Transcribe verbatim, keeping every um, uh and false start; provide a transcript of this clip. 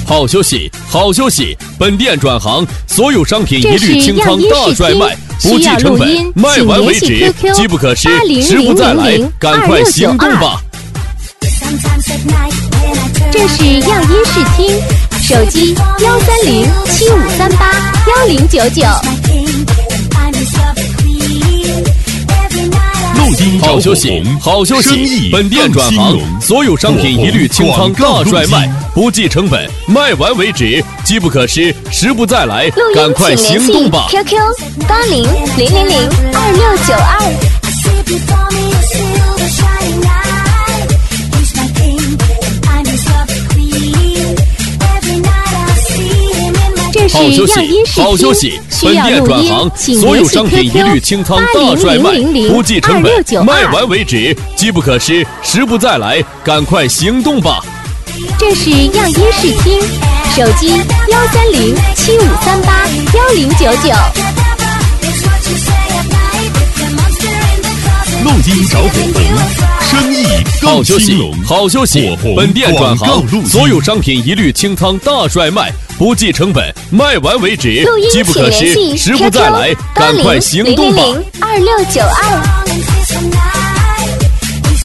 好消息，好消息！本店转行，所有商品一律清仓大甩卖，不计成本，卖完为止，机不可失，时不再来，赶快行动吧！ 这是样音视听，手机幺三零七五三八幺零九九。 录音好消息，好消息！本店转行，所有商品一律清仓大甩卖，不计成本，卖完为止，机不可失，时不再来，赶快行动吧 ！Q Q 八零零零零二六九二。 好消息，好消息！本店转行，所有商品一律清仓大甩卖，不计成本，卖完为止，机不可失，时不再来，赶快行动吧！ 这是样音视听，手机幺三零七五三八幺零九九。 录音找火红，生意更兴隆。 好消息，本店转行，所有商品一律清仓大甩卖，不计成本，卖完为止，机不可失，时不再来，赶快行动吧！ 二六九二。